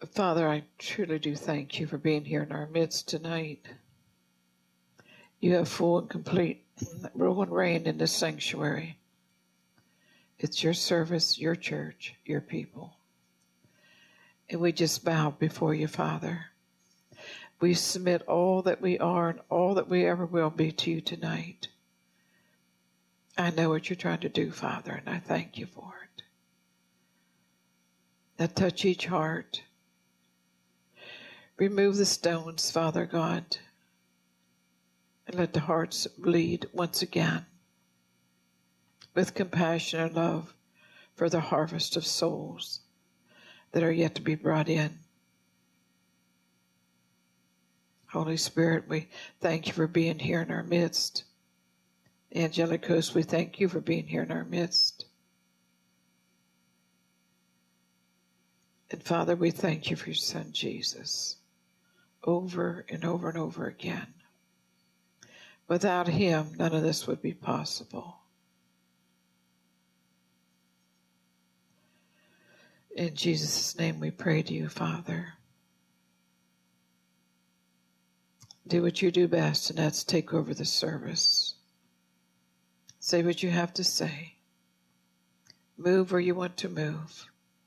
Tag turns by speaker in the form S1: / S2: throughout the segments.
S1: Father, I truly do thank you for being here in our midst tonight. You have full and complete rule and reign in this sanctuary. It's your service, your church, your people. And we just bow before you, Father. We submit all that we are and all that we ever will be to you tonight. I know what you're trying to do, Father, and I thank you for it. Now touch each heart. Remove the stones, Father God, and let the hearts bleed once again with compassion and love for the harvest of souls that are yet to be brought in. Holy Spirit, we thank you for being here in our midst. Angelic host, we thank you for being here in our midst. And Father, we thank you for your Son, Jesus, over and over and over again. Without him, none of this would be possible. In Jesus' name we pray to you, Father. Do what you do best, and that's take over the service. Say what you have to say. Move where you want to move.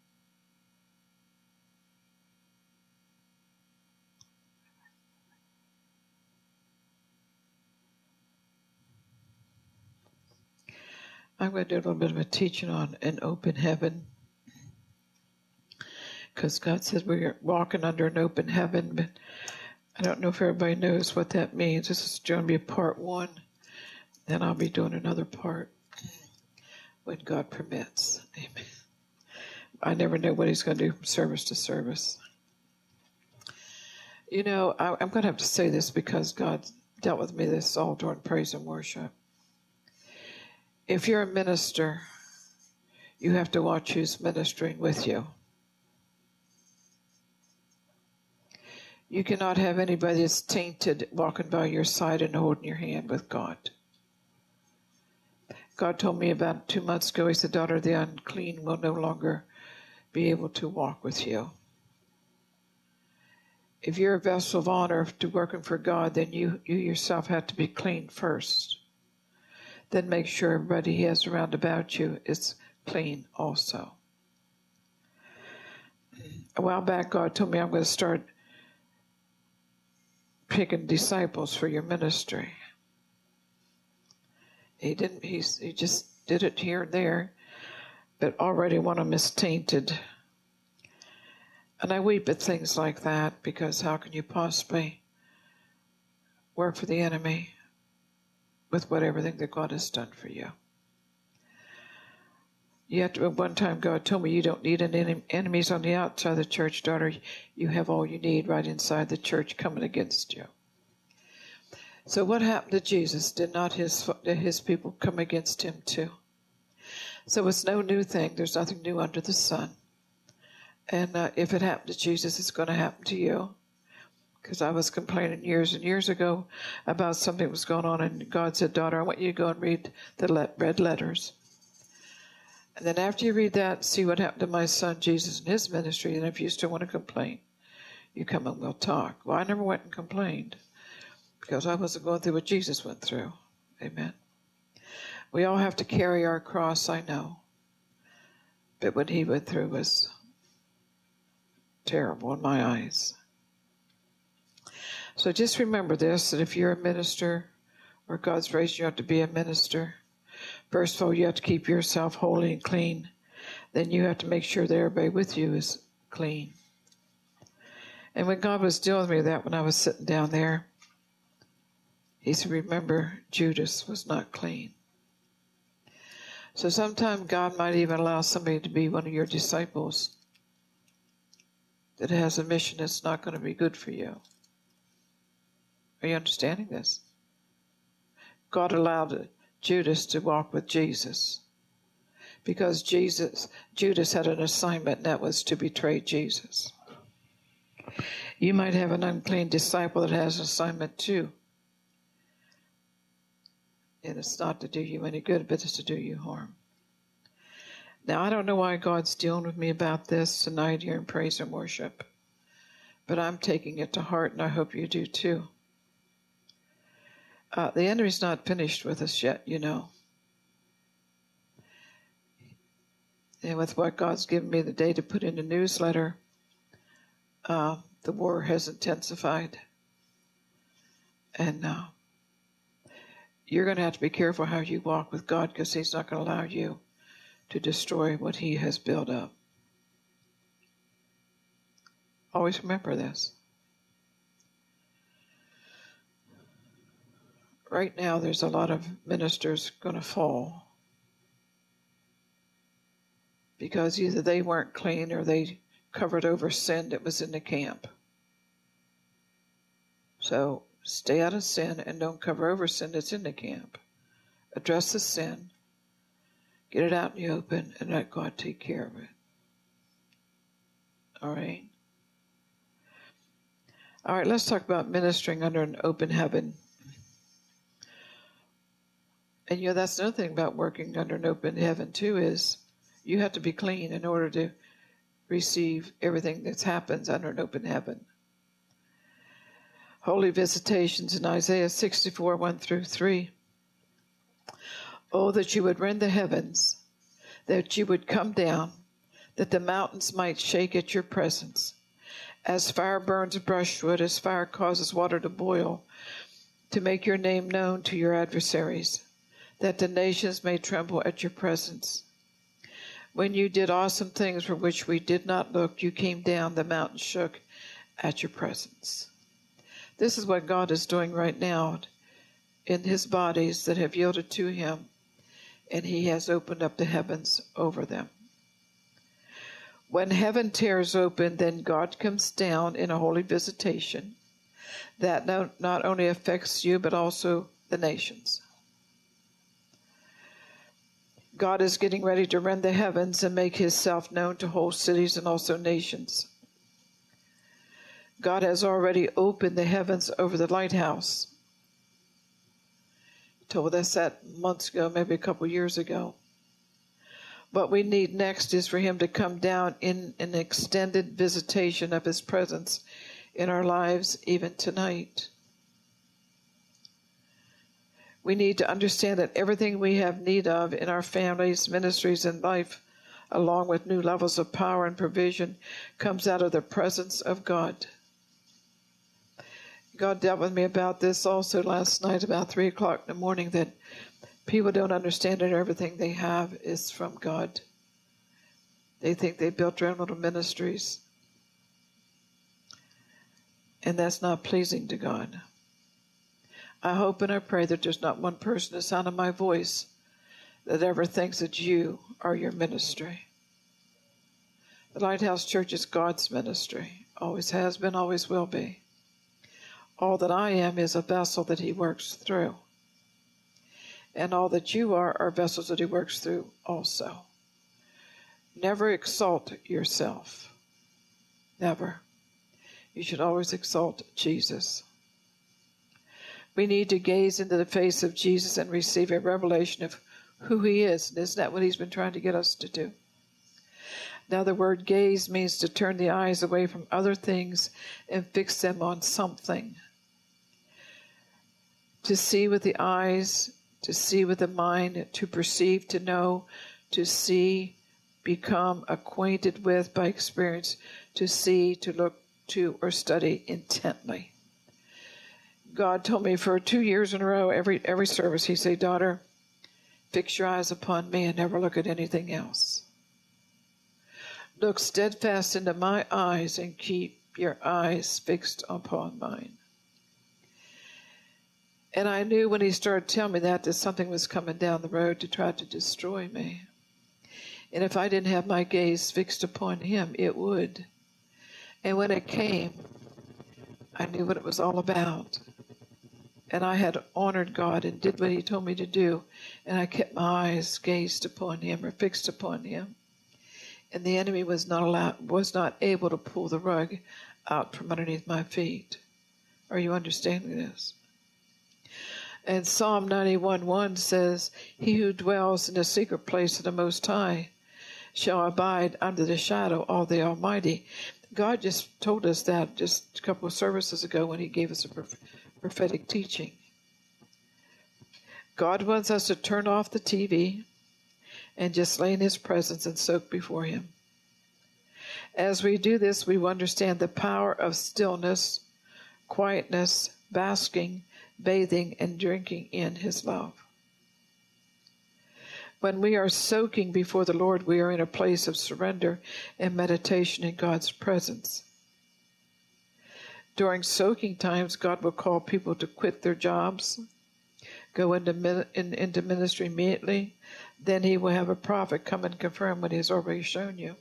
S1: I'm going to do a little bit of a teaching on an open heaven, because God says we're walking under an open heaven, but I don't know if everybody knows what that means. This is going to be a part one. Then I'll be doing another part when God permits. Amen. I never know what he's going to do from service to service. You know, I'm going to have to say this because God dealt with me this all during praise and worship. If you're a minister, you have to watch who's ministering with you. You cannot have anybody that's tainted walking by your side and holding your hand with God. God told me about 2 months ago, he said, daughter, the unclean will no longer be able to walk with you. If you're a vessel of honor to working for God, then you yourself have to be clean first. Then make sure everybody he has around about you is clean also. A while back, God told me I'm going to start picking disciples for your ministry. He just did it here and there, but already one of them is tainted. And I weep at things like that, because how can you possibly work for the enemy with everything that God has done for you? Yet at one time God told me you don't need any enemies on the outside of the church, daughter. You have all you need right inside the church coming against you. So what happened to Jesus? Did not his people come against him too? So it's no new thing. There's nothing new under the sun. And if it happened to Jesus, it's going to happen to you. Because I was complaining years and years ago about something that was going on, and God said, daughter, I want you to go and read the red letters. And then after you read that, see what happened to my son Jesus and his ministry, and if you still want to complain, you come and we'll talk. Well, I never went and complained, because I wasn't going through what Jesus went through. Amen. We all have to carry our cross, I know. But what he went through was terrible in my eyes. So just remember this, that if you're a minister, or God's raised you up to be a minister, first of all, you have to keep yourself holy and clean. Then you have to make sure that everybody with you is clean. And when God was dealing with me with that, when I was sitting down there, he said, remember, Judas was not clean. So sometimes God might even allow somebody to be one of your disciples that has a mission that's not going to be good for you. Are you understanding this? God allowed Judas to walk with Jesus because Judas had an assignment, and that was to betray Jesus. You might have an unclean disciple that has an assignment too. And it's not to do you any good, but it's to do you harm. Now, I don't know why God's dealing with me about this tonight here in praise and worship. but I'm taking it to heart, and I hope you do too. The enemy's not finished with us yet, you know. And with what God's given me the day to put in a newsletter, the war has intensified. And you're going to have to be careful how you walk with God, because he's not going to allow you to destroy what he has built up. Always remember this. Right now, there's a lot of ministers going to fall because either they weren't clean or they covered over sin that was in the camp. So stay out of sin and don't cover over sin that's in the camp. Address the sin, get it out in the open, and let God take care of it. All right? All right, let's talk about ministering under an open heaven. And you know, that's another thing about working under an open heaven too, is you have to be clean in order to receive everything that happens under an open heaven. Holy visitations in Isaiah 64, 1 through 3. Oh, that you would rend the heavens, that you would come down, that the mountains might shake at your presence. As fire burns brushwood, as fire causes water to boil, to make your name known to your adversaries, that the nations may tremble at your presence. When you did awesome things for which we did not look, you came down, the mountains shook at your presence. This is what God is doing right now in his bodies that have yielded to him, and he has opened up the heavens over them. When heaven tears open, then God comes down in a holy visitation that not only affects you, but also the nations. God is getting ready to rend the heavens and make himself known to whole cities and also nations. God has already opened the heavens over the lighthouse. He told us that months ago, maybe a couple years ago. What we need next is for him to come down in an extended visitation of his presence in our lives, even tonight. We need to understand that everything we have need of in our families, ministries, and life, along with new levels of power and provision, comes out of the presence of God. God dealt with me about this also last night about 3 o'clock in the morning, that people don't understand that everything they have is from God. They think they built their own little ministries, and that's not pleasing to God. I hope and I pray that there's not one person, the sound of my voice, that ever thinks that you are your ministry. The Lighthouse Church is God's ministry. Always has been, always will be. All that I am is a vessel that he works through. And all that you are vessels that he works through also. Never exalt yourself. Never. You should always exalt Jesus. We need to gaze into the face of Jesus and receive a revelation of who he is. And isn't that what he's been trying to get us to do? Now, the word gaze means to turn the eyes away from other things and fix them on something. To see with the eyes, to see with the mind, to perceive, to know, to see, become acquainted with by experience, to see, to look to, or study intently. God told me for 2 years in a row, every service, he said, daughter, fix your eyes upon me and never look at anything else. Look steadfast into my eyes and keep your eyes fixed upon mine. And I knew when he started telling me that something was coming down the road to try to destroy me. And if I didn't have my gaze fixed upon him, it would. And when it came, I knew what it was all about. And I had honored God and did what he told me to do. And I kept my eyes gazed upon him or fixed upon him. And the enemy was not able to pull the rug out from underneath my feet. Are you understanding this? And Psalm 91:1 says, he who dwells in the secret place of the Most High shall abide under the shadow of the Almighty. God just told us that just a couple of services ago when he gave us a prophetic teaching. God wants us to turn off the TV and just lay in his presence and soak before him. As we do this, we will understand the power of stillness, quietness, basking, bathing, and drinking in his love. When we are soaking before the Lord, we are in a place of surrender and meditation in God's presence. During soaking times, God will call people to quit their jobs, go into ministry immediately. Then he will have a prophet come and confirm what he has already shown you.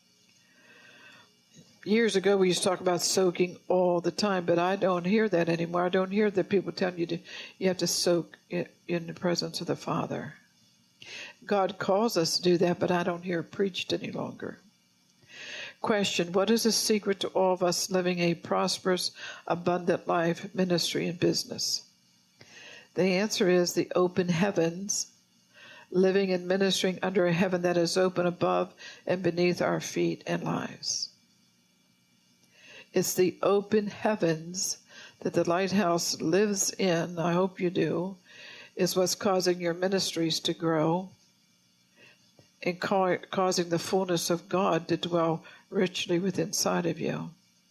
S1: Years ago, we used to talk about soaking all the time, but I don't hear that anymore. I don't hear that people telling you have to soak in the presence of the Father. God calls us to do that, but I don't hear it preached any longer. Question: what is the secret to all of us living a prosperous, abundant life, ministry, and business? The answer is the open heavens, living and ministering under a heaven that is open above and beneath our feet and lives. It's the open heavens that the Lighthouse lives in, I hope you do, is what's causing your ministries to grow and causing the fullness of God to dwell richly within inside of you.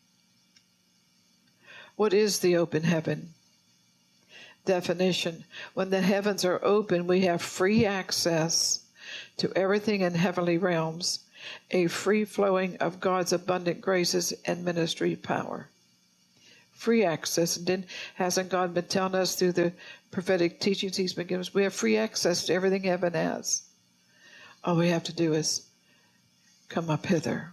S1: What is the open heaven? Definition: when the heavens are open, we have free access to everything in heavenly realms, a free flowing of God's abundant graces and ministry power. Free access. And then hasn't God been telling us through the prophetic teachings he's been giving us? We have free access to everything heaven has. All we have to do is come up hither.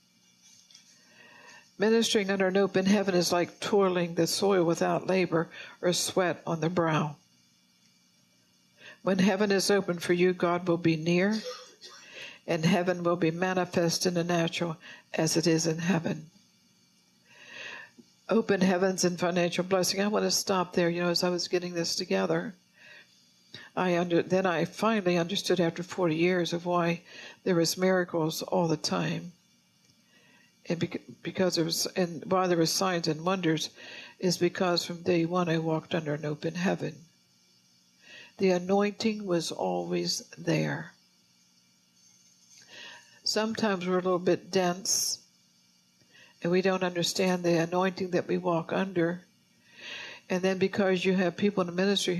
S1: Ministering under an open heaven is like toiling the soil without labor or sweat on the brow. When heaven is open for you, God will be near, and heaven will be manifest in the natural as it is in heaven. Open heavens and financial blessing. I want to stop there. As I was getting this together, then I finally understood after 40 years of why there was miracles all the time. And why there were signs and wonders is because from day one I walked under an open heaven. The anointing was always there. Sometimes we're a little bit dense and we don't understand the anointing that we walk under. And then because you have people in the ministry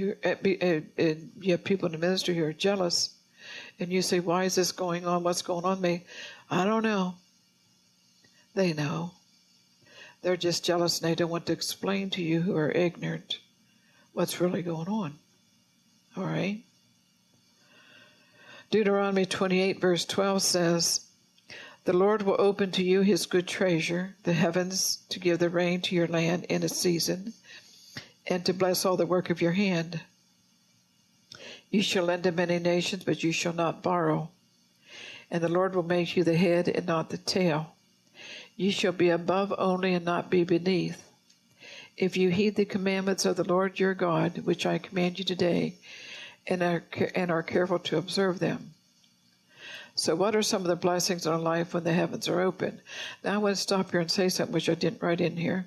S1: who are jealous, and you say, "Why is this going on? What's going on with me?" I don't know. They know. They're just jealous and they don't want to explain to you who are ignorant what's really going on. All right? Deuteronomy 28 verse 12 says, "The Lord will open to you his good treasure, the heavens, to give the rain to your land in its season, and to bless all the work of your hand. You shall lend to many nations, but you shall not borrow. And the Lord will make you the head and not the tail. You shall be above only and not be beneath. If you heed the commandments of the Lord your God, which I command you today, and are careful to observe them." So what are some of the blessings in our life when the heavens are open? Now I want to stop here and say something which I didn't write in here.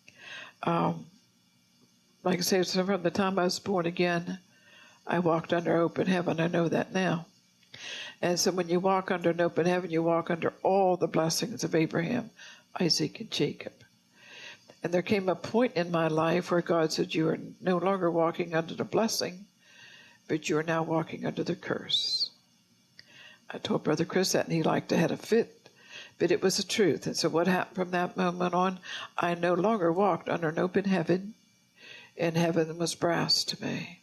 S1: Like I say, from the time I was born again, I walked under open heaven. I know that now. And so when you walk under an open heaven, you walk under all the blessings of Abraham, Isaac, and Jacob. And there came a point in my life where God said, "You are no longer walking under the blessing, but you are now walking under the curse." I told Brother Chris that, and he liked to have a fit, but it was the truth. And so what happened from that moment on, I no longer walked under an open heaven, and heaven was brass to me.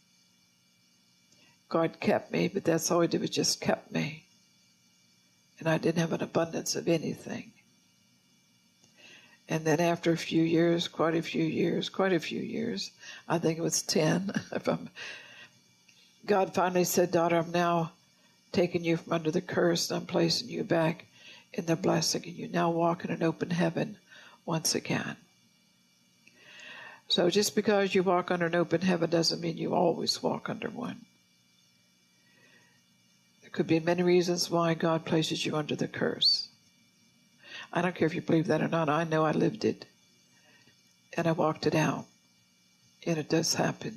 S1: God kept me, but that's all he did was just kept me. And I didn't have an abundance of anything. And then after a few years, quite a few years, I think it was 10, God finally said, "Daughter, I'm now taking you from under the curse, and I'm placing you back in the blessing, and you now walk in an open heaven once again." So just because you walk under an open heaven doesn't mean you always walk under one. The could be many reasons why God places you under the curse. I don't care if you believe that or not. I know I lived it. And I walked it out. And it does happen.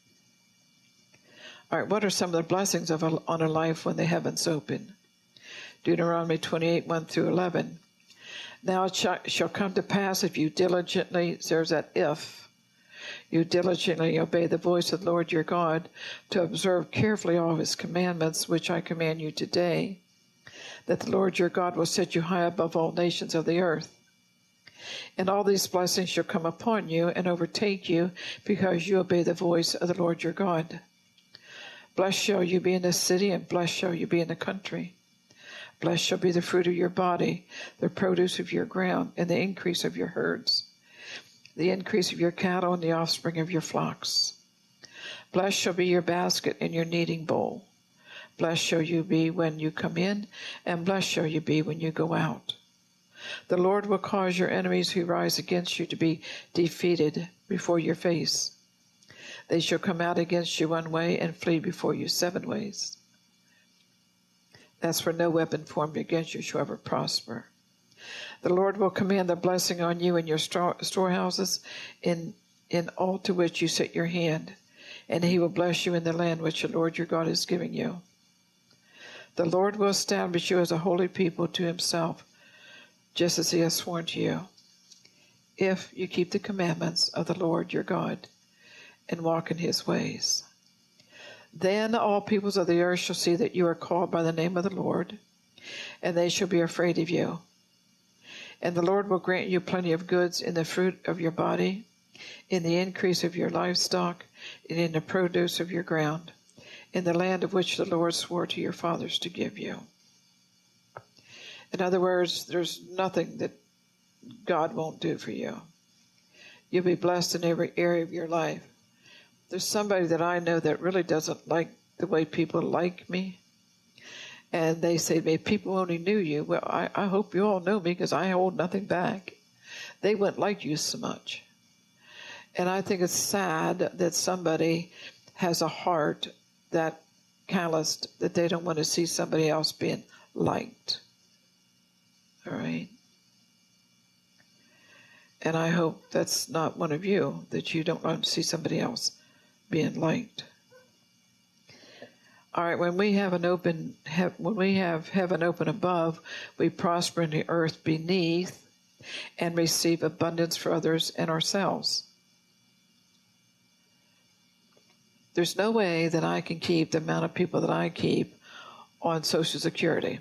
S1: All right, what are some of the blessings on a life when the heavens open? Deuteronomy 28, 1 through 11. Now it shall come to pass if you diligently, there's that if, you diligently obey the voice of the Lord your God to observe carefully all his commandments, which I command you today, that the Lord your God will set you high above all nations of the earth. And all these blessings shall come upon you and overtake you because you obey the voice of the Lord your God. Blessed shall you be in the city, and blessed shall you be in the country. Blessed shall be the fruit of your body, the produce of your ground, and the increase of your herds, the increase of your cattle, and the offspring of your flocks. Blessed shall be your basket and your kneading bowl. Blessed shall you be when you come in, and blessed shall you be when you go out. The Lord will cause your enemies who rise against you to be defeated before your face. They shall come out against you one way and flee before you 7 ways. As for no weapon formed against you shall ever prosper. The Lord will command the blessing on you in your storehouses, in all to which you set your hand, and he will bless you in the land which the Lord your God is giving you. The Lord will establish you as a holy people to himself, just as he has sworn to you, if you keep the commandments of the Lord your God and walk in his ways. Then all peoples of the earth shall see that you are called by the name of the Lord, and they shall be afraid of you. And the Lord will grant you plenty of goods in the fruit of your body, in the increase of your livestock, and in the produce of your ground, in the land of which the Lord swore to your fathers to give you. In other words, there's nothing that God won't do for you. You'll be blessed in every area of your life. There's somebody that I know that really doesn't like the way people like me. And they say, if people only knew you. Well, I hope you all know me because I hold nothing back. They wouldn't like you so much. And I think it's sad that somebody has a heart that calloused, that they don't want to see somebody else being liked. All right? And I hope that's not one of you, that you don't want to see somebody else being liked. All right, when we have heaven open above, we prosper in the earth beneath and receive abundance for others and ourselves. There's no way that I can keep the amount of people that I keep on Social Security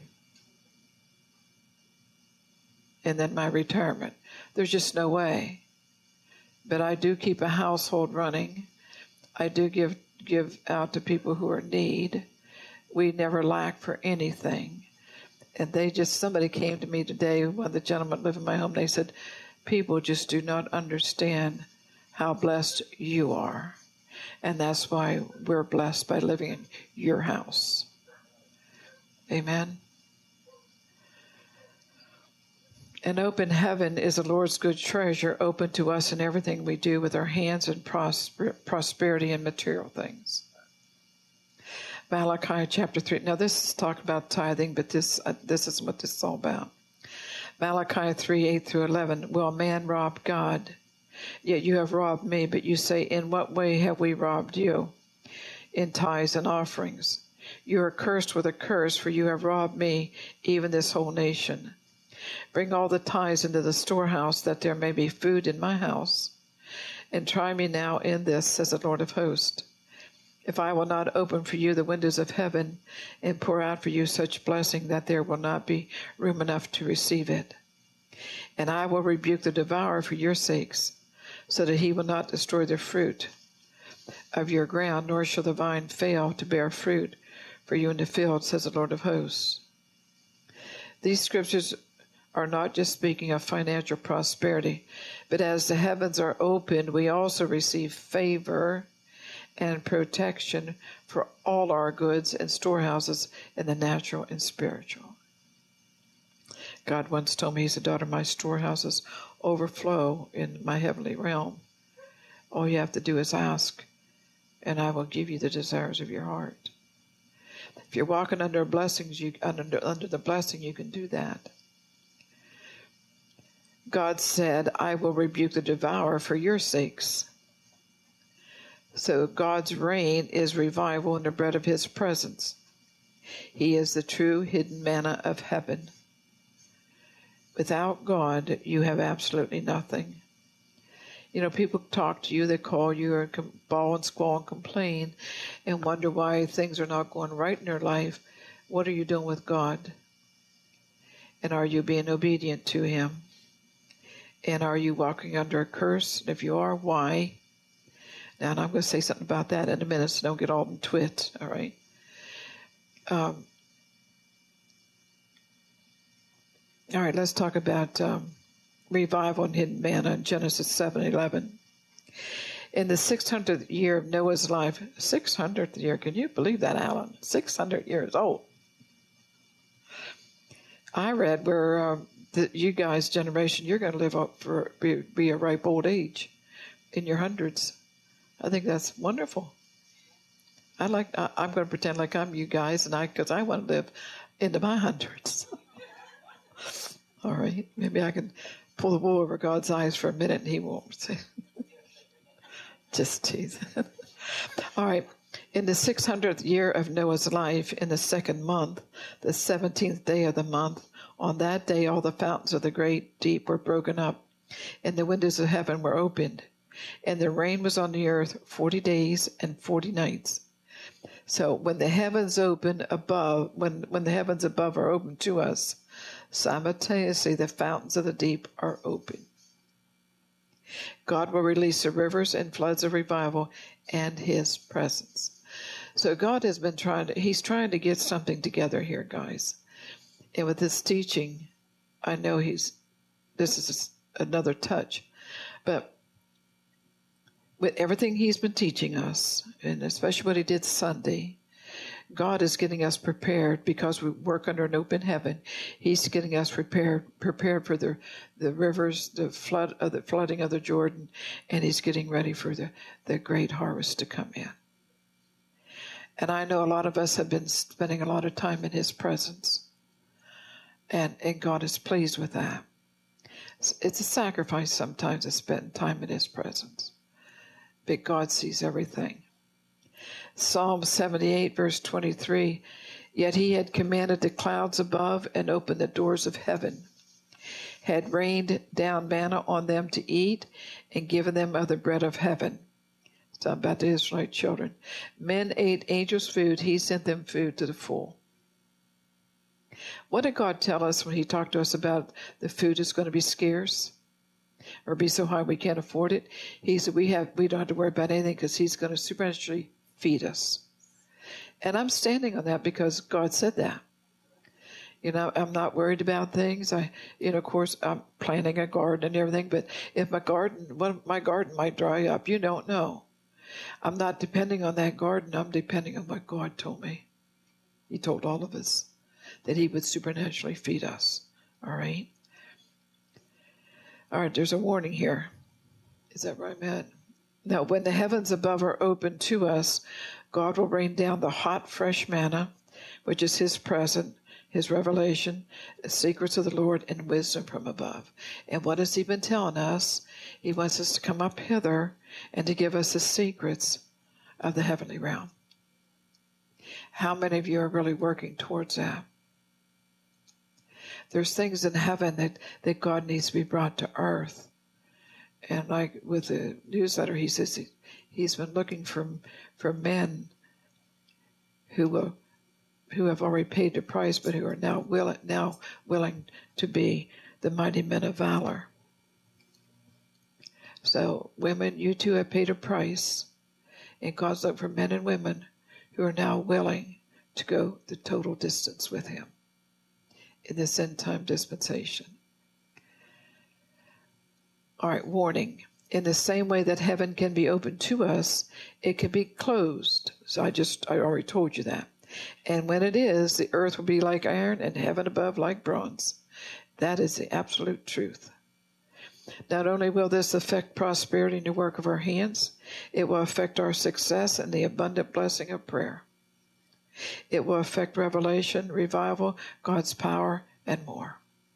S1: and then my retirement. There's just no way. But I do keep a household running. I do give out to people who are in need. We never lack for anything. And somebody came to me today, one of the gentlemen live in my home, they said, people just do not understand how blessed you are. And that's why we're blessed by living in your house. Amen. An open heaven is the Lord's good treasure open to us in everything we do with our hands and prosperity and material things. Malachi chapter 3. Now this is talking about tithing, but this is what this is all about. Malachi 3, 8 through 11. Will a man rob God? Yet you have robbed me. But you say, in what way have we robbed you? In tithes and offerings. You are cursed with a curse, for you have robbed me, even this whole nation. Bring all the tithes into the storehouse, that there may be food in my house. And try me now in this, says the Lord of hosts, if I will not open for you the windows of heaven and pour out for you such blessing that there will not be room enough to receive it. And I will rebuke the devourer for your sakes, so that he will not destroy the fruit of your ground, nor shall the vine fail to bear fruit for you in the field, says the Lord of hosts. These scriptures are not just speaking of financial prosperity, but as the heavens are opened, we also receive favor and protection for all our goods and storehouses in the natural and spiritual. God once told me, he said, daughter, my storehouses overflow in my heavenly realm. All you have to do is ask, and I will give you the desires of your heart. If you're walking under blessings, under the blessing, you can do that. God said, I will rebuke the devourer for your sakes. So God's reign is revival in the bread of his presence. He is the true hidden manna of heaven. Without God, you have absolutely nothing. You know, people talk to you, they call you, or bawl and squall and complain, and wonder why things are not going right in their life. What are you doing with God? And are you being obedient to him? And are you walking under a curse? And if you are, why? Now, and I'm going to say something about that in a minute, so don't get all in twit, all right? All right, let's talk about revival and hidden manna in Genesis 7:11. In the 600th year of Noah's life, 600th year, can you believe that, Alan? 600 years old. I read where you guys' generation, you're going to live up for be a ripe old age in your hundreds. I think that's wonderful. I'm going to pretend like I'm you guys, because I want to live into my hundreds. All right, maybe I can pull the wool over God's eyes for a minute, and he won't say. Just teasing. All right. In the 600th year of Noah's life, in the second month, the 17th day of the month, on that day all the fountains of the great deep were broken up, and the windows of heaven were opened, and the rain was on the earth 40 days and 40 nights. So when the heavens open above, when the heavens above are open to us, simultaneously the fountains of the deep are open. God will release the rivers and floods of revival and his presence. So God has been he's trying to get something together here, guys. And with this teaching, I know this is another touch. But with everything he's been teaching us, and especially what he did Sunday, God is getting us prepared because we work under an open heaven. He's getting us prepared for the rivers, the flooding of the Jordan, and he's getting ready for the great harvest to come in. And I know a lot of us have been spending a lot of time in his presence, and God is pleased with that. It's a sacrifice sometimes to spend time in his presence, but God sees everything. Psalm 78, verse 23, yet he had commanded the clouds above and opened the doors of heaven, had rained down manna on them to eat, and given them of the bread of heaven. It's about the Israelite children. Men ate angels' food, he sent them food to the full. What did God tell us when he talked to us about the food is going to be scarce or be so high we can't afford it? He said we don't have to worry about anything because he's going to supernaturally feed us. And I'm standing on that because God said that. You know, I'm not worried about things. Of course, I'm planting a garden and everything, but if my garden might dry up, you don't know. I'm not depending on that garden. I'm depending on what God told me. He told all of us that he would supernaturally feed us. All right? All right, there's a warning here. Is that right, Matt? Now, when the heavens above are open to us, God will rain down the hot, fresh manna, which is his present, his revelation, the secrets of the Lord, and wisdom from above. And what has he been telling us? He wants us to come up hither and to give us the secrets of the heavenly realm. How many of you are really working towards that? There's things in heaven that God needs to be brought to earth. And like with the newsletter, he says he's been looking for men who have already paid the price, but who are now willing to be the mighty men of valor. So women, you too have paid a price, and God's looking for men and women who are now willing to go the total distance with him in this end-time dispensation. All right, warning. In the same way that heaven can be opened to us, it can be closed. So I already told you that. And when it is, the earth will be like iron and heaven above like bronze. That is the absolute truth. Not only will this affect prosperity in the work of our hands, it will affect our success and the abundant blessing of prayer. It will affect revelation, revival, God's power, and more.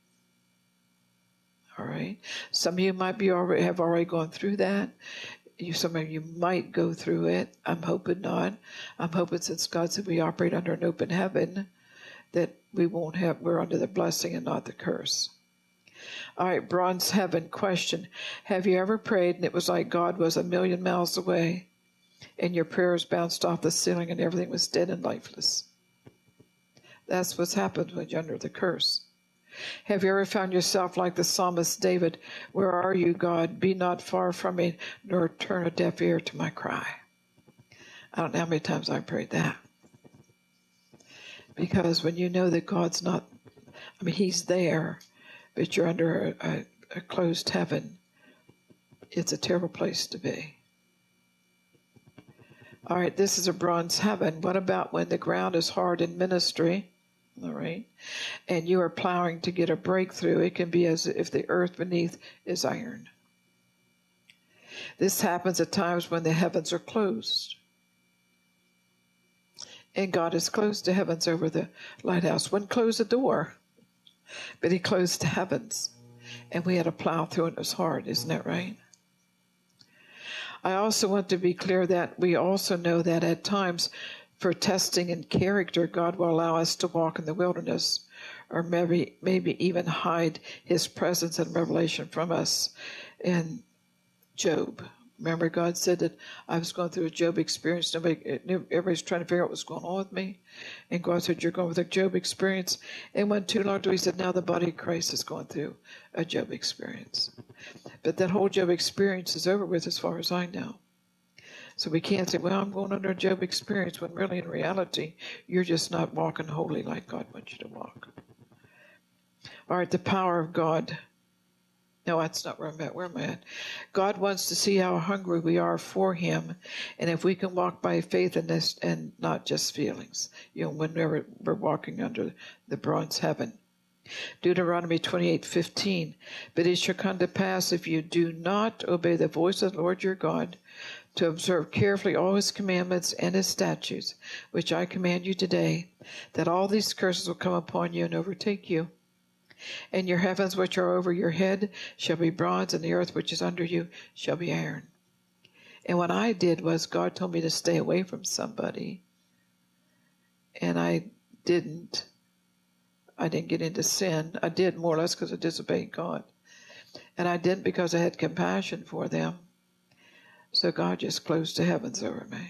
S1: All right? Some of you might have already gone through that. Some of you might go through it. I'm hoping not. I'm hoping, since God said we operate under an open heaven, that we're under the blessing and not the curse. All right, bronze heaven question. Have you ever prayed and it was like God was 1,000,000 miles away and your prayers bounced off the ceiling and everything was dead and lifeless? That's what's happened when you're under the curse. Have you ever found yourself like the psalmist David? Where are you, God? Be not far from me, nor turn a deaf ear to my cry. I don't know how many times I've prayed that. Because when you know that God's not, He's there, but you're under a closed heaven, it's a terrible place to be. All right, this is a bronze heaven. What about when the ground is hard in ministry? All right. And you are plowing to get a breakthrough. It can be as if the earth beneath is iron. This happens at times when the heavens are closed. And God has closed the heavens over the lighthouse. Wouldn't close the door, but He closed the heavens. And we had to plow through, and it was hard. Isn't that right? I also want to be clear that we also know that at times, for testing and character, God will allow us to walk in the wilderness, or maybe even hide His presence and revelation from us. In Job, remember God said that I was going through a Job experience. Everybody's trying to figure out what's going on with me. And God said, you're going with a Job experience. And went too long till He said, now the body of Christ is going through a Job experience. But that whole Job experience is over with as far as I know. So we can't say, well, I'm going under a Job experience, when really in reality, you're just not walking holy like God wants you to walk. All right, the power of God. No, that's not where I'm at. Where am I at? God wants to see how hungry we are for Him, and if we can walk by faith in this and not just feelings, whenever we're walking under the bronze heaven. Deuteronomy 28:15. But it shall come to pass, if you do not obey the voice of the Lord your God, to observe carefully all His commandments and His statutes, which I command you today, that all these curses will come upon you and overtake you. And your heavens which are over your head shall be bronze, and the earth which is under you shall be iron. And what I did was, God told me to stay away from somebody, and I didn't get into sin. I did more or less because I disobeyed God. And I didn't because I had compassion for them. So God just closed the heavens over me.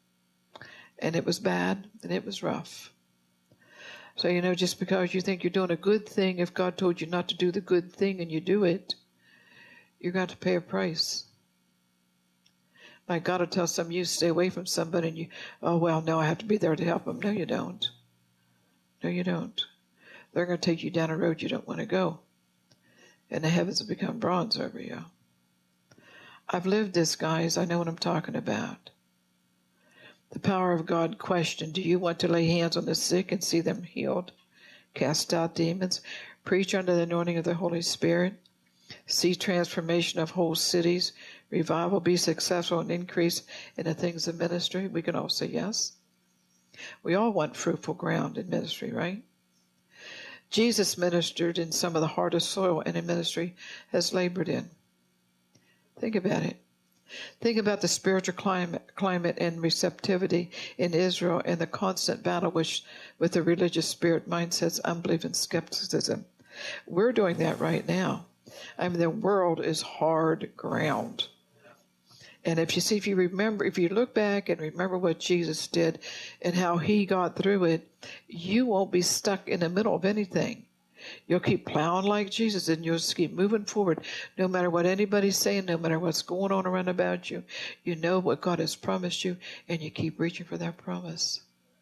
S1: And it was bad, and it was rough. So, just because you think you're doing a good thing, if God told you not to do the good thing and you do it, you're going to pay a price. Like God will tell some of you, stay away from somebody, and no, I have to be there to help them. No, you don't. No, you don't. They're going to take you down a road you don't want to go. And the heavens will become bronze over you. I've lived this, guys. I know what I'm talking about. The power of God question. Do you want to lay hands on the sick and see them healed? Cast out demons? Preach under the anointing of the Holy Spirit? See transformation of whole cities? Revival? Be successful and increase in the things of ministry? We can all say yes. We all want fruitful ground in ministry, right? Jesus ministered in some of the hardest soil any ministry has labored in. Think about it. Think about the spiritual climate and receptivity in Israel, and the constant battle with the religious spirit mindsets, unbelief, and skepticism. We're doing that right now. The world is hard ground. And if you look back and remember what Jesus did and how He got through it, you won't be stuck in the middle of anything. You'll keep plowing like Jesus, and you'll just keep moving forward. No matter what anybody's saying, no matter what's going on around about you, you know what God has promised you, and you keep reaching for that promise.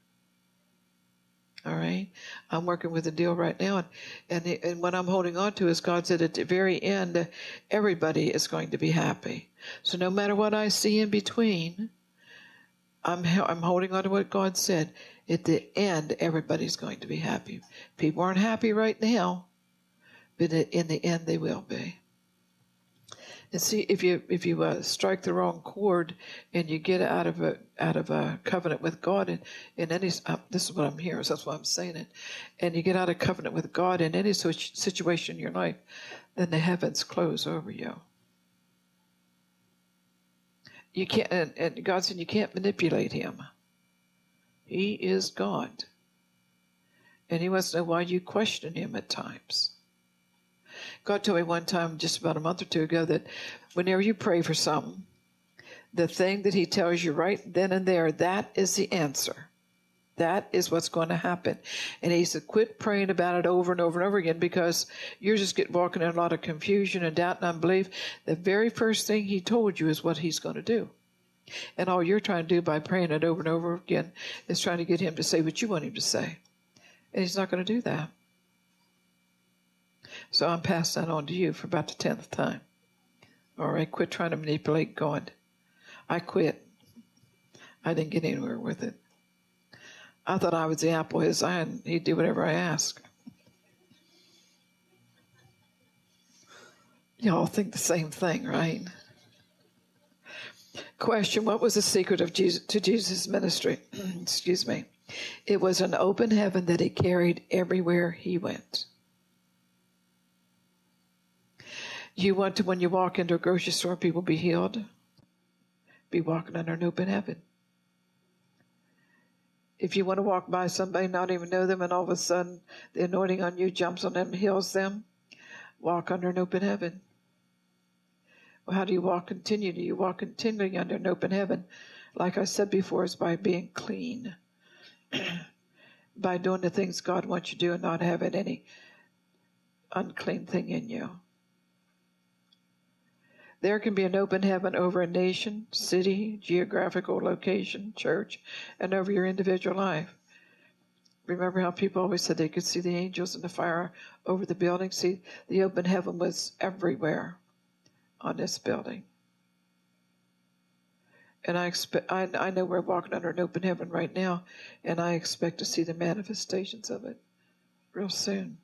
S1: All right? I'm working with a deal right now, and what I'm holding on to is God said at the very end, everybody is going to be happy. So no matter what I see in between, I'm holding on to what God said. At the end, everybody's going to be happy. People aren't happy right now, but in the end, they will be. And see, if you strike the wrong chord and you get out of a covenant with God in any this is what I'm hearing, so that's why I'm saying it, and you get out of covenant with God in any situation in your life, then the heavens close over you. You can't, and God said you can't manipulate Him. He is God, and He wants to know why you question Him at times. God told me one time, just about a month or two ago, that whenever you pray for something, the thing that He tells you right then and there, that is the answer. That is what's going to happen. And He said, quit praying about it over and over and over again, because you're just walking in a lot of confusion and doubt and unbelief. The very first thing He told you is what He's going to do. And all you're trying to do by praying it over and over again is trying to get Him to say what you want Him to say. And He's not going to do that. So I'm passing that on to you for about the 10th time. All right, quit trying to manipulate God. I quit. I didn't get anywhere with it. I thought I was the apple of His eye, and He'd do whatever I asked. Y'all think the same thing, right? Question, what was the secret of Jesus' ministry? Excuse me. It was an open heaven that He carried everywhere He went. You want to, when you walk into a grocery store, people be healed? Be walking under an open heaven. If you want to walk by somebody, not even know them, and all of a sudden the anointing on you jumps on them and heals them, walk under an open heaven. Well, how do you walk continually? You walk continually under an open heaven. Like I said before, is by being clean. By doing the things God wants you to do and not having any unclean thing in you. There can be an open heaven over a nation, city, geographical location, church, and over your individual life. Remember how people always said they could see the angels and the fire over the building? See, the open heaven was everywhere on this building. And I know we're walking under an open heaven right now, and I expect to see the manifestations of it real soon.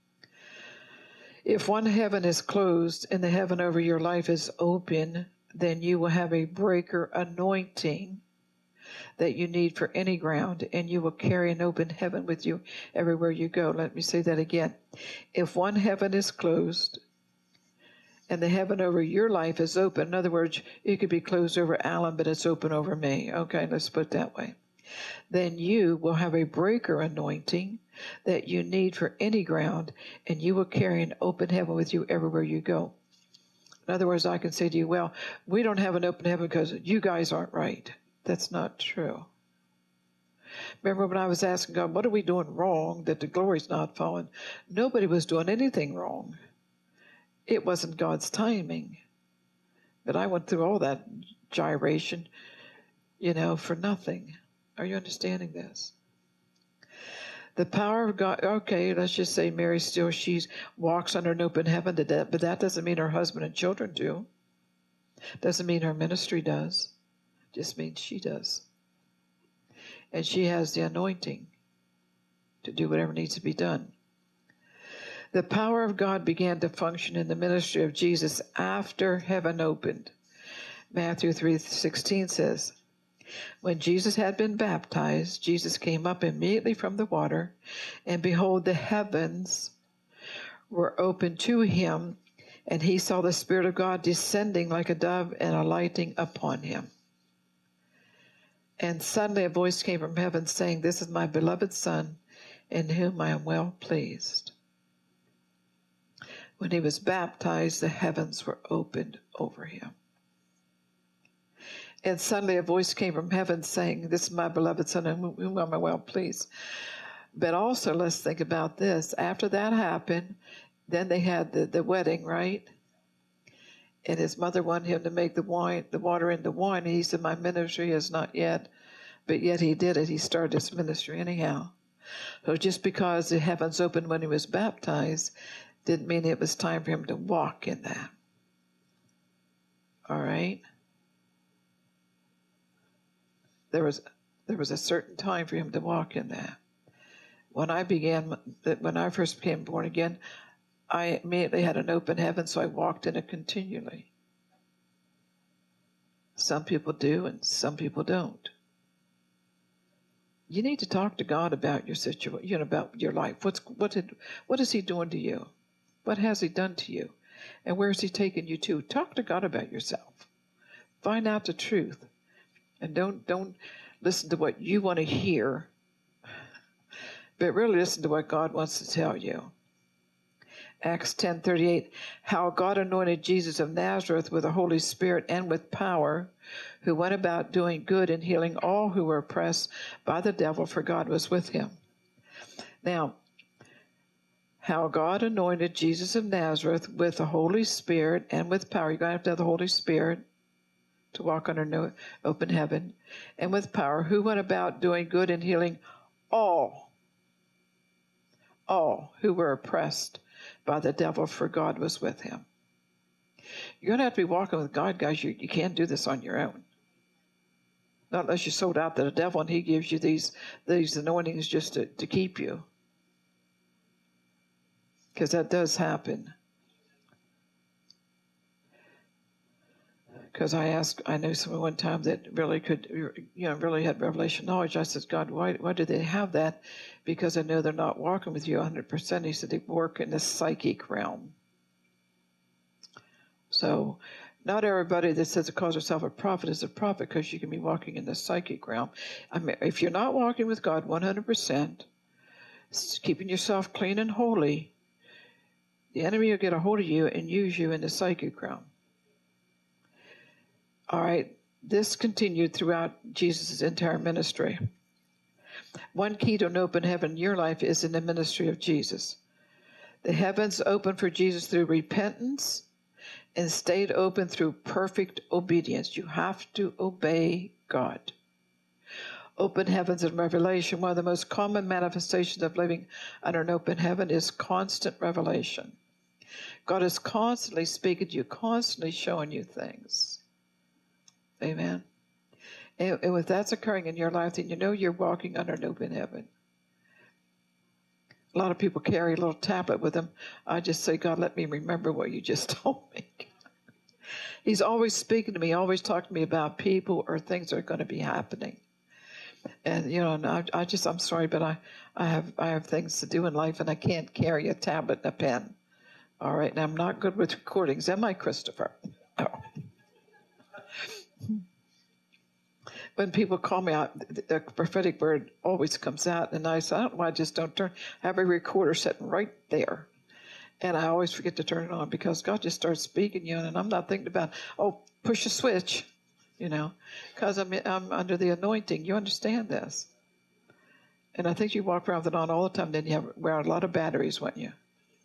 S1: If one heaven is closed and the heaven over your life is open, then you will have a breaker anointing that you need for any ground, and you will carry an open heaven with you everywhere you go. Let me say that again. If one heaven is closed and the heaven over your life is open, in other words, it could be closed over Alan, but it's open over me. Okay, let's put it that way. Then you will have a breaker anointing that you need for any ground, and you will carry an open heaven with you everywhere you go. In other words, I can say to you, well, we don't have an open heaven because you guys aren't right. That's not true. Remember when I was asking God, what are we doing wrong that the glory's not falling? Nobody was doing anything wrong. It wasn't God's timing. But I went through all that gyration, for nothing. Are you understanding this? The power of God, okay, let's just say Mary still, she walks under an open heaven, but that doesn't mean her husband and children do. Doesn't mean her ministry does. Just means she does. And she has the anointing to do whatever needs to be done. The power of God began to function in the ministry of Jesus after heaven opened. Matthew 3:16 says, when Jesus had been baptized, Jesus came up immediately from the water, and behold, the heavens were opened to him, and he saw the Spirit of God descending like a dove and alighting upon him. And suddenly a voice came from heaven saying, this is my beloved Son, in whom I am well pleased. When he was baptized, the heavens were opened over him. And suddenly a voice came from heaven saying, this is my beloved Son, in whom I am well pleased. But also, let's think about this. After that happened, then they had the wedding, right? And his mother wanted him to make the water into wine. And he said, my ministry is not yet. But yet he did it. He started his ministry anyhow. So just because the heavens opened when he was baptized didn't mean it was time for him to walk in that. All right? There was a certain time for him to walk in that. When I first became born again, I immediately had an open heaven, so I walked in it continually. Some people do and some people don't. You need to talk to God about your situation, about your life. What is he doing to you? What has he done to you? And where is he taking you to? Talk to God about yourself. Find out the truth. And don't listen to what you want to hear, but really listen to what God wants to tell you. Acts 10:38, how God anointed Jesus of Nazareth with the Holy Spirit and with power, who went about doing good and healing all who were oppressed by the devil, for God was with him. Now, how God anointed Jesus of Nazareth with the Holy Spirit and with power. You're going to have the Holy Spirit to walk under open heaven, and with power, who went about doing good and healing all who were oppressed by the devil, for God was with him. You're going to have to be walking with God, guys. You can't do this on your own. Not unless you're sold out to the devil and he gives you these anointings just to keep you. Because that does happen. Because I know someone one time that really really had revelation knowledge. I said, God, why do they have that? Because I know they're not walking with you 100%. He said they work in the psychic realm. So not everybody that says it calls herself a prophet is a prophet, because you can be walking in the psychic realm. I mean, if you're not walking with God 100%, keeping yourself clean and holy, the enemy will get a hold of you and use you in the psychic realm. All right, this continued throughout Jesus' entire ministry. One key to an open heaven in your life is in the ministry of Jesus. The heavens opened for Jesus through repentance and stayed open through perfect obedience. You have to obey God. Open heavens and revelation. One of the most common manifestations of living under an open heaven is constant revelation. God is constantly speaking to you, constantly showing you things. Amen. And if that's occurring in your life, then you know you're walking under an open heaven. A lot of people carry a little tablet with them. I just say, God, let me remember what you just told me. He's always speaking to me, always talking to me about people or things that are going to be happening. And, and I'm sorry, but I have things to do in life, and I can't carry a tablet and a pen. All right, and I'm not good with recordings. Am I, Christopher? Oh. When people call me out, the prophetic word always comes out, and I say, I don't know why I just don't turn. I have a recorder sitting right there, and I always forget to turn it on because God just starts speaking, and I'm not thinking about, push a switch, because I'm under the anointing. You understand this? And I think you walk around with it on all the time, then you wear a lot of batteries, wouldn't you?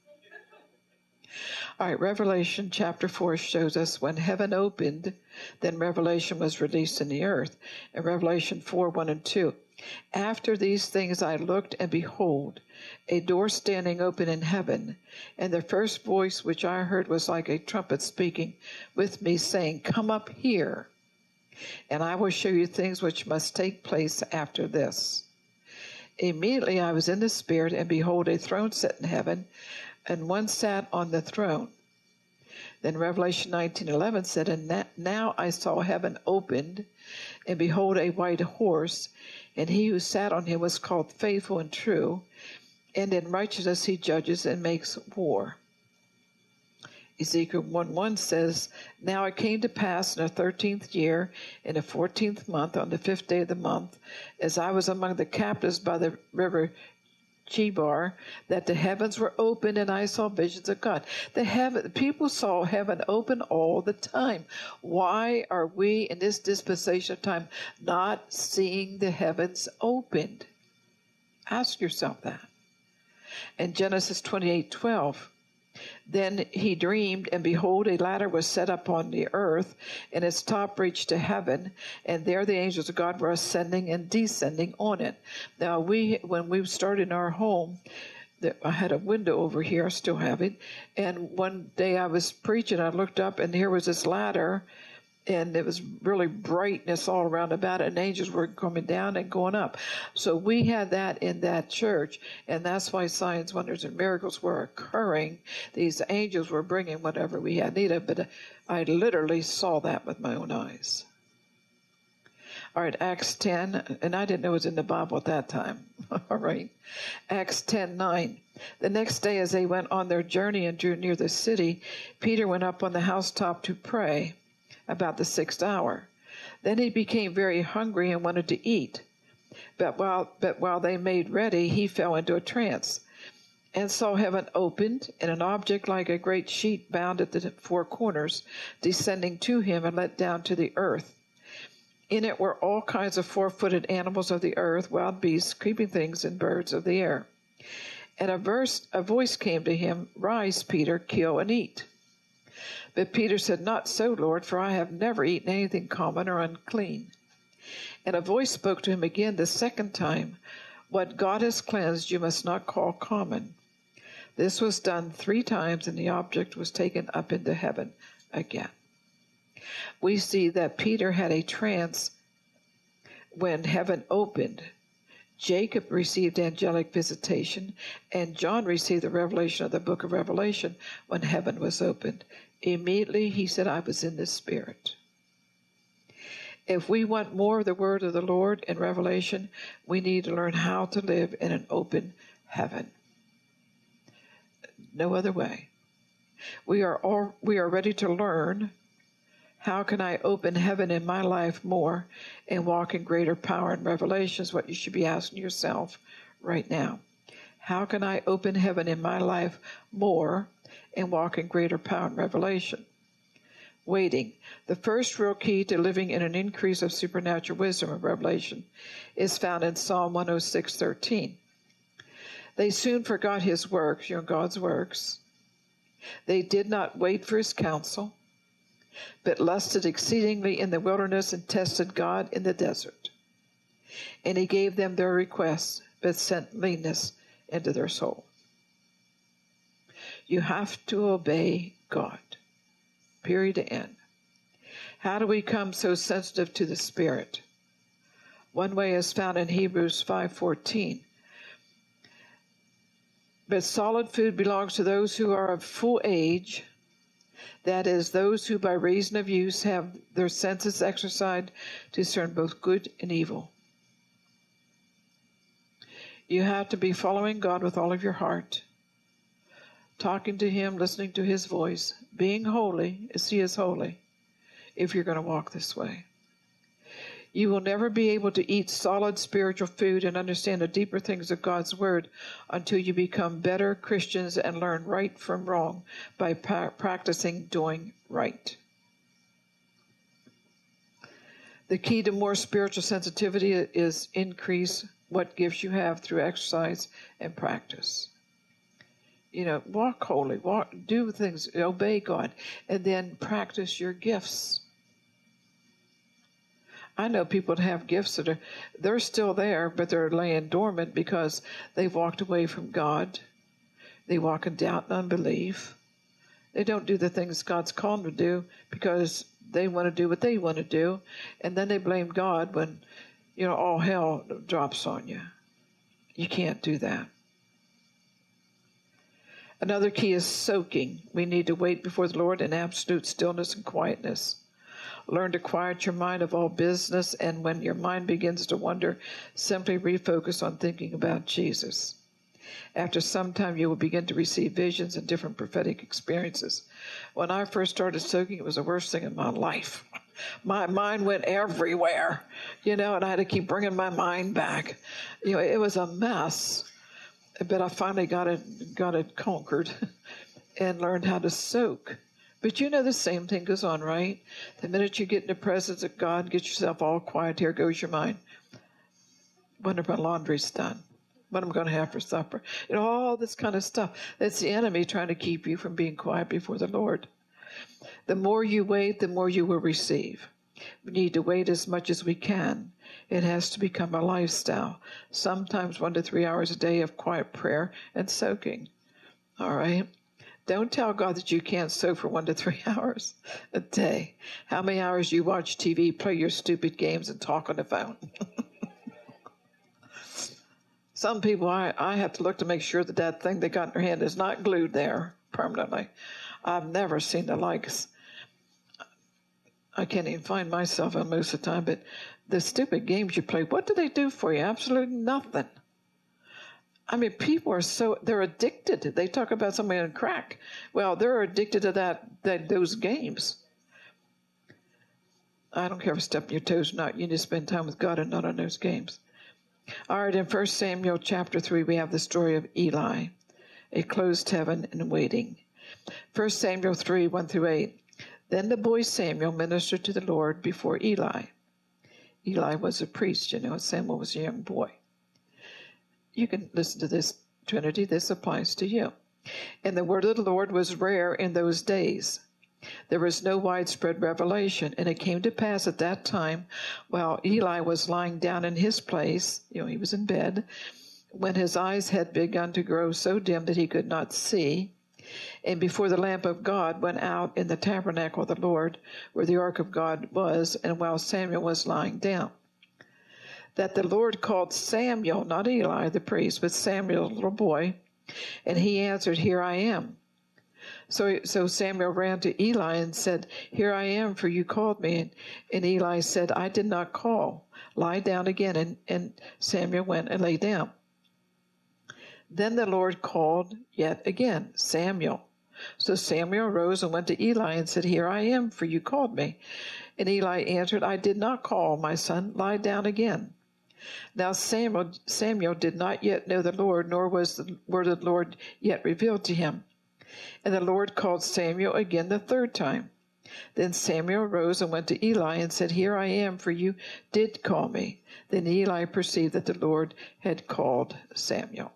S1: All right, Revelation chapter 4 shows us when heaven opened, then revelation was released in the earth. In Revelation 4, 1 and 2, after these things I looked, and behold, a door standing open in heaven. And the first voice which I heard was like a trumpet speaking with me, saying, come up here, and I will show you things which must take place after this. Immediately I was in the Spirit, and behold, a throne set in heaven, and one sat on the throne. Then Revelation 19:11 said, and now I saw heaven opened, and behold, a white horse, and he who sat on him was called Faithful and True, and in righteousness he judges and makes war. Ezekiel 1:1 says, now it came to pass in the 13th year, in the 14th month, on the 5th day of the month, as I was among the captives by the river Chebar, that the heavens were opened, and I saw visions of God. People saw heaven open all the time. Why are we in this dispensation of time not seeing the heavens opened? Ask yourself that. In Genesis 28:12, then he dreamed, and behold, a ladder was set up on the earth, and its top reached to heaven, and there the angels of God were ascending and descending on it. Now, when we started in our home, I had a window over here, I still have it, and one day I was preaching, I looked up, and here was this ladder, and it was really brightness all around about it, and angels were coming down and going up. So we had that in that church, and that's why signs, wonders, and miracles were occurring. These angels were bringing whatever we had need of, but I literally saw that with my own eyes. All right, Acts 10, and I didn't know it was in the Bible at that time. All right, Acts 10:9. The next day as they went on their journey and drew near the city, Peter went up on the housetop to pray about the 6th hour. Then he became very hungry and wanted to eat. But while they made ready, he fell into a trance and saw heaven opened, and an object like a great sheet bound at the 4 corners, descending to him and let down to the earth. In it were all kinds of 4-footed animals of the earth, wild beasts, creeping things, and birds of the air. And a voice came to him, "Rise, Peter, kill and eat." But Peter said, "Not so, Lord, for I have never eaten anything common or unclean." And a voice spoke to him again the 2nd time, "What God has cleansed you must not call common." This was done 3 times, and the object was taken up into heaven again. We see that Peter had a trance when heaven opened. Jacob received angelic visitation, and John received the revelation of the book of Revelation when heaven was opened. Immediately he said, "I was in the Spirit." If we want more of the word of the Lord in Revelation, we need to learn how to live in an open heaven. No other way. We are ready to learn, how can I open heaven in my life more and walk in greater power and revelation is what you should be asking yourself right now. How can I open heaven in my life more and walk in greater power and revelation? Waiting. The first real key to living in an increase of supernatural wisdom and revelation is found in Psalm 106:13. They soon forgot his works, God's works. They did not wait for his counsel, but lusted exceedingly in the wilderness and tested God in the desert. And he gave them their requests, but sent leanness into their soul. You have to obey God. Period to end. How do we come so sensitive to the Spirit? One way is found in Hebrews 5:14. But solid food belongs to those who are of full age, that is, those who by reason of use have their senses exercised to discern both good and evil. You have to be following God with all of your heart, talking to him, listening to his voice, being holy as he is holy, if you're going to walk this way. You will never be able to eat solid spiritual food and understand the deeper things of God's Word until you become better Christians and learn right from wrong by practicing doing right. The key to more spiritual sensitivity is increase what gifts you have through exercise and practice. Walk holy, do things, obey God, and then practice your gifts. I know people that have gifts that they're still there, but they're laying dormant because they've walked away from God. They walk in doubt and unbelief. They don't do the things God's called them to do because they want to do what they want to do, and then they blame God when, all hell drops on you. You can't do that. Another key is soaking. We need to wait before the Lord in absolute stillness and quietness. Learn to quiet your mind of all business, and when your mind begins to wander, simply refocus on thinking about Jesus. After some time, you will begin to receive visions and different prophetic experiences. When I first started soaking, it was the worst thing in my life. My mind went everywhere, and I had to keep bringing my mind back. It was a mess, but I finally got it conquered and learned how to soak. But the same thing goes on, right? The minute you get in the presence of God, get yourself all quiet, here goes your mind. Wonder if my laundry's done. What am I going to have for supper? All this kind of stuff. That's the enemy trying to keep you from being quiet before the Lord. The more you wait, the more you will receive. We need to wait as much as we can. It has to become a lifestyle. Sometimes 1 to 3 hours a day of quiet prayer and soaking. All right? Don't tell God that you can't soak for 1 to 3 hours a day. How many hours do you watch TV, play your stupid games, and talk on the phone? Some people, I have to look to make sure that thing they got in their hand is not glued there permanently. I've never seen the likes. I can't even find myself on most of the time, but the stupid games you play, what do they do for you? Absolutely nothing. I mean, people are they're addicted. They talk about somebody on crack. Well, they're addicted to those games. I don't care if stepping your toes or not. You need to spend time with God and not on those games. All right, in 1 Samuel chapter 3, we have the story of Eli, a closed heaven and waiting. 1 Samuel 3, 1 through 8. Then the boy Samuel ministered to the Lord before Eli. Eli was a priest, Samuel was a young boy. You can listen to this, Trinity. This applies to you. And the word of the Lord was rare in those days. There was no widespread revelation. And it came to pass at that time, while Eli was lying down in his place, he was in bed, when his eyes had begun to grow so dim that he could not see, and before the lamp of God went out in the tabernacle of the Lord, where the ark of God was, and while Samuel was lying down, that the Lord called Samuel, not Eli the priest, but Samuel the little boy, and he answered, "Here I am." So Samuel ran to Eli and said, "Here I am, for you called me." And Eli said, "I did not call. Lie down again." And Samuel went and lay down. Then the Lord called yet again, "Samuel." So Samuel rose and went to Eli and said, "Here I am, for you called me." And Eli answered, "I did not call, my son. Lie down again." Now Samuel did not yet know the Lord, nor was the word of the Lord yet revealed to him. And the Lord called Samuel again the third time. Then Samuel rose and went to Eli and said, "Here I am, for you did call me." Then Eli perceived that the Lord had called Samuel.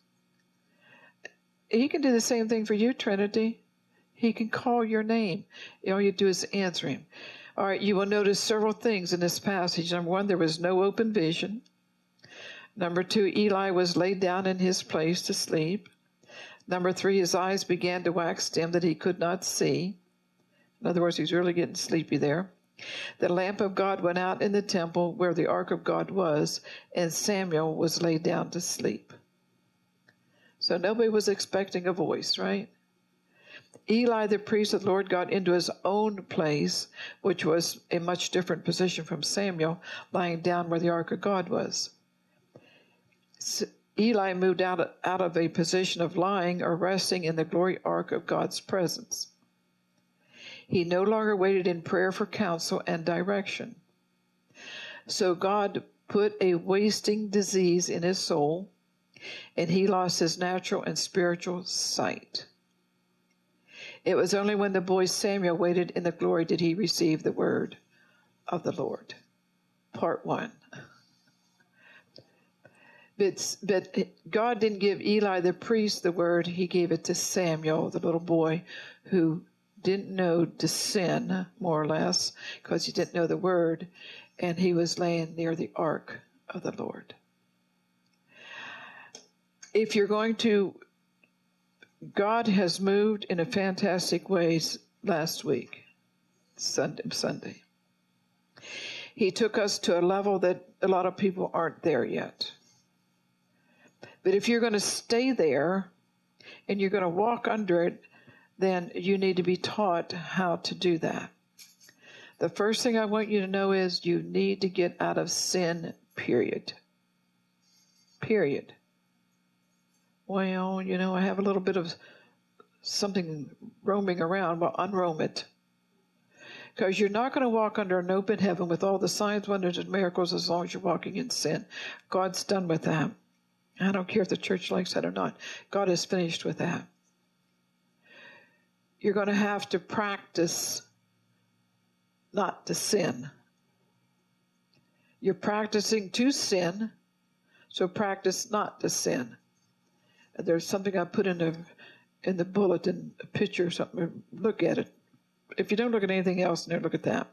S1: He can do the same thing for you, Trinity. He can call your name. All you do is answer him. All right, you will notice several things in this passage. Number one, there was no open vision. Number two, Eli was laid down in his place to sleep. Number three, his eyes began to wax dim that he could not see. In other words, he's really getting sleepy there. The lamp of God went out in the temple where the ark of God was, and Samuel was laid down to sleep. So nobody was expecting a voice, right? Eli, the priest of the Lord, got into his own place, which was a much different position from Samuel, lying down where the ark of God was. Eli moved out of a position of lying or resting in the glory ark of God's presence. He no longer waited in prayer for counsel and direction. So God put a wasting disease in his soul, and he lost his natural and spiritual sight. It was only when the boy Samuel waited in the glory did he receive the word of the Lord. Part 1. But God didn't give Eli the priest the word. He gave it to Samuel, the little boy, who didn't know to sin, more or less, because he didn't know the word, and he was laying near the ark of the Lord. If you're going to, God has moved in a fantastic ways last week, Sunday. He took us to a level that a lot of people aren't there yet. But if you're going to stay there and you're going to walk under it, then you need to be taught how to do that. The first thing I want you to know is you need to get out of sin, period. Period. Well, I have a little bit of something roaming around. Well, unroam it. Because you're not going to walk under an open heaven with all the signs, wonders, and miracles as long as you're walking in sin. God's done with that. I don't care if the church likes that or not. God is finished with that. You're going to have to practice not to sin. You're practicing to sin, so practice not to sin. There's something I put in the bulletin, a picture or something. Look at it. If you don't look at anything else in there, look at that.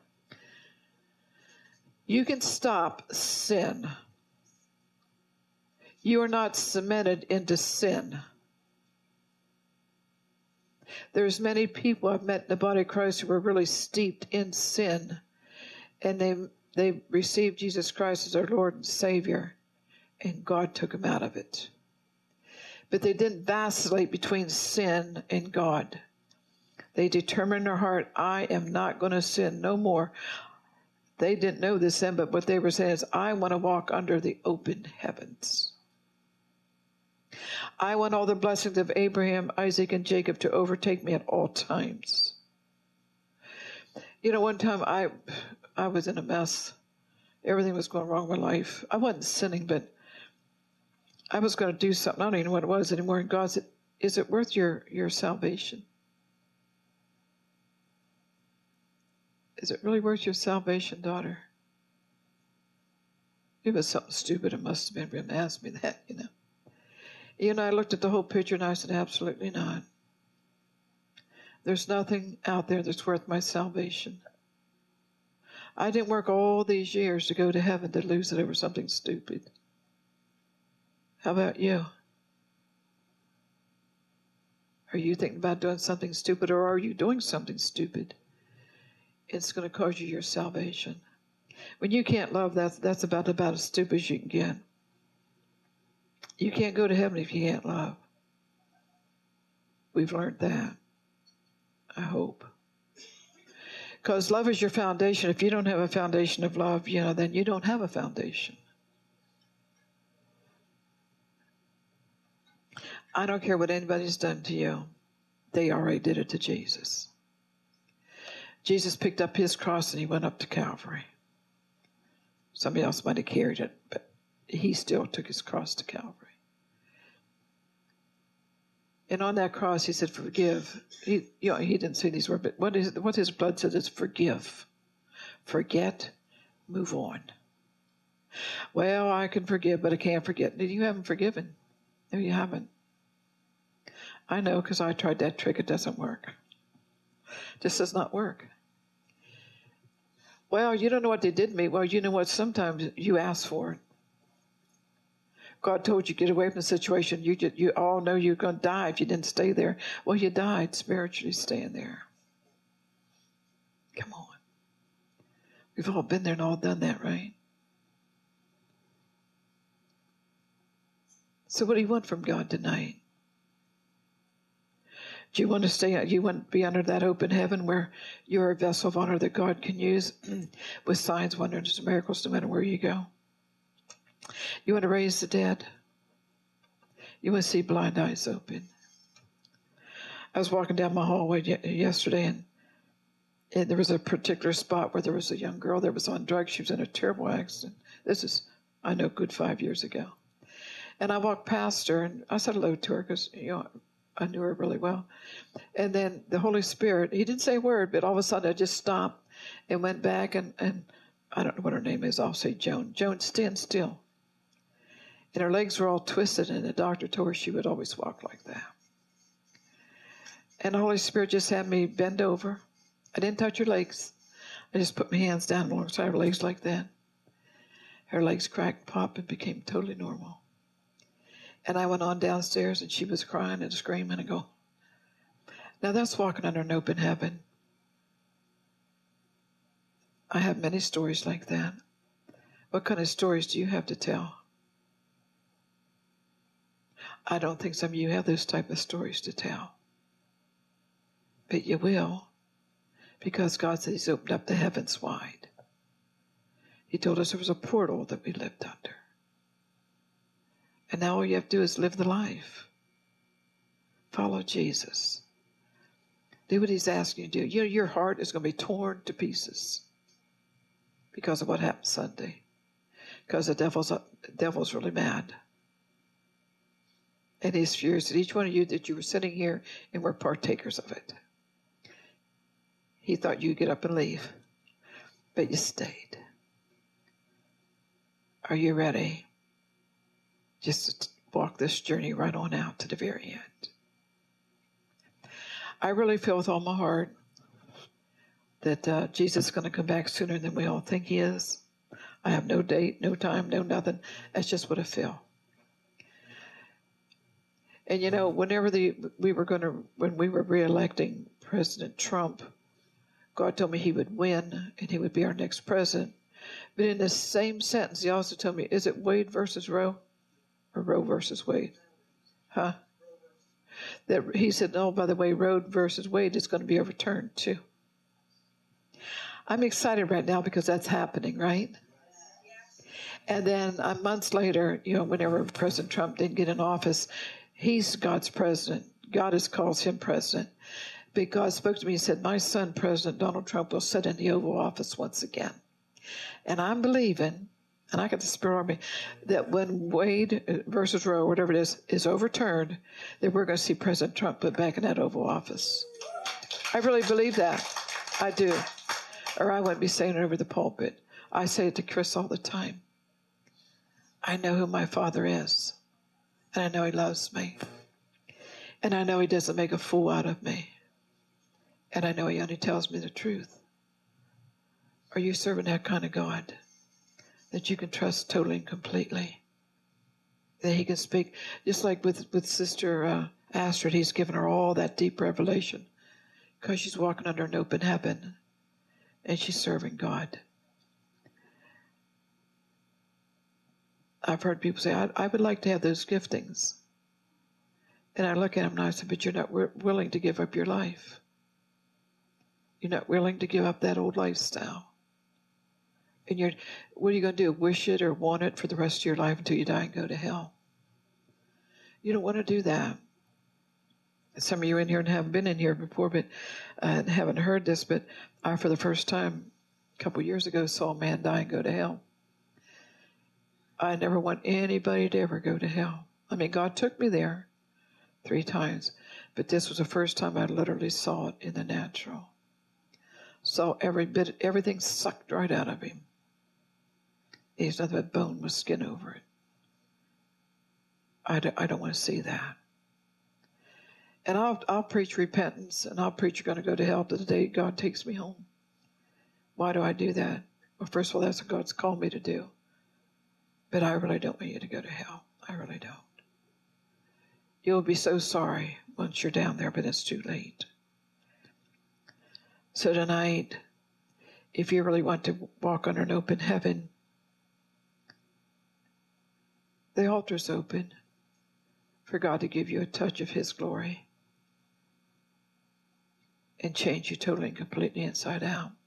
S1: You can stop sin. You are not cemented into sin. There's many people I've met in the body of Christ who are really steeped in sin, and they received Jesus Christ as their Lord and Savior, and God took them out of it. But they didn't vacillate between sin and God. They determined in their heart, I am not going to sin no more. They didn't know this then, but what they were saying is, I want to walk under the open heavens. I want all the blessings of Abraham, Isaac, and Jacob to overtake me at all times. You know, one time I was in a mess. Everything was going wrong in my life. I wasn't sinning, but I was going to do something. I don't even know what it was anymore. And God said, is it worth your salvation? Is it really worth your salvation, daughter? It was something stupid. It must have been for him to ask me that, you know. You know, I looked at the whole picture and I said, absolutely not. There's nothing out there that's worth my salvation. I didn't work all these years to go to heaven to lose it over something stupid. How about you? Are you thinking about doing something stupid, or are you doing something stupid? It's going to cost you your salvation. When you can't love, that's about as stupid as you can get. You can't go to heaven if you can't love. We've learned that. I hope. Because love is your foundation. If you don't have a foundation of love, you know, then you don't have a foundation. I don't care what anybody's done to you. They already did it to Jesus. Jesus picked up his cross and he went up to Calvary. Somebody else might have carried it, but he still took his cross to Calvary. And on that cross, he said, forgive. He didn't say these words, but what his blood said is forgive. Forget, move on. Well, I can forgive, but I can't forget. You haven't forgiven. No, you haven't. I know, because I tried that trick. It doesn't work. This does not work. Well, you don't know what they did to me. Well, you know what? Sometimes you ask for it. God told you, get away from the situation. You all know you're going to die if you didn't stay there. Well, you died spiritually staying there. Come on. We've all been there and all done that, right? So what do you want from God tonight? Do you want to stay? You want to be under that open heaven where you're a vessel of honor that God can use with signs, wonders, and miracles no matter where you go? You want to raise the dead? You want to see blind eyes open? I was walking down my hallway yesterday, and there was a particular spot where there was a young girl that was on drugs. She was in a terrible accident. This is, I know, good 5 years ago. And I walked past her, and I said hello to her because, you know, I knew her really well. And then the Holy Spirit, he didn't say a word, but all of a sudden I just stopped and went back, and I don't know what her name is. I'll say Joan. Joan, stand still. And her legs were all twisted, and the doctor told her she would always walk like that. And the Holy Spirit just had me bend over. I didn't touch her legs. I just put my hands down alongside her legs like that. Her legs cracked, popped, and became totally normal. And I went on downstairs, and she was crying and screaming. And I go, now that's walking under an open heaven. I have many stories like that. What kind of stories do you have to tell? I don't think some of you have those type of stories to tell. But you will, because God said he's opened up the heavens wide. He told us there was a portal that we lived under. And now all you have to do is live the life. Follow Jesus. Do what he's asking you to do. You know, your heart is going to be torn to pieces because of what happened Sunday. Because the devil's really mad. And he's furious at each one of you that you were sitting here and were partakers of it. He thought you'd get up and leave, but you stayed. Are you ready? Just to walk this journey right on out to the very end. I really feel with all my heart that Jesus is going to come back sooner than we all think he is. I have no date, no time, no nothing. That's just what I feel. And you know, when we were re-electing President Trump, God told me he would win and he would be our next president. But in the same sentence, he also told me, is it Wade versus Roe? Or Roe versus Wade? Huh? that he said, oh, by the way, Roe versus Wade is going to be overturned too. I'm excited right now because that's happening, right? And then months later, whenever President Trump didn't get in office, he's God's president. God has called him president. But God spoke to me and said, my son, President Donald Trump, will sit in the Oval Office once again. And I'm believing, and I got the Spirit on me, that when Wade versus Roe, whatever it is overturned, that we're going to see President Trump put back in that Oval Office. I really believe that. I do. Or I wouldn't be saying it over the pulpit. I say it to Chris all the time. I know who my Father is, and I know he loves me, and I know he doesn't make a fool out of me, and I know he only tells me the truth. Are you serving that kind of God that you can trust totally and completely? That he can speak, just like with Sister Astrid, he's given her all that deep revelation because she's walking under an open heaven, and she's serving God. I've heard people say, I would like to have those giftings. And I look at them and I say, but you're not willing to give up your life. You're not willing to give up that old lifestyle. And what are you going to do? Wish it or want it for the rest of your life until you die and go to hell? You don't want to do that. Some of you in here and haven't been in here before, but haven't heard this, but I, for the first time, a couple years ago, saw a man die and go to hell. I never want anybody to ever go to hell. I mean, God took me there 3 times, but this was the first time I literally saw it in the natural. Saw everything sucked right out of him. He's nothing but bone with skin over it. I don't want to see that. And I'll preach repentance, and I'll preach you're going to go to hell to the day God takes me home. Why do I do that? Well, first of all, that's what God's called me to do. But I really don't want you to go to hell. I really don't. You'll be so sorry once you're down there, but it's too late. So tonight, if you really want to walk under an open heaven, the altar's open for God to give you a touch of his glory and change you totally and completely inside out.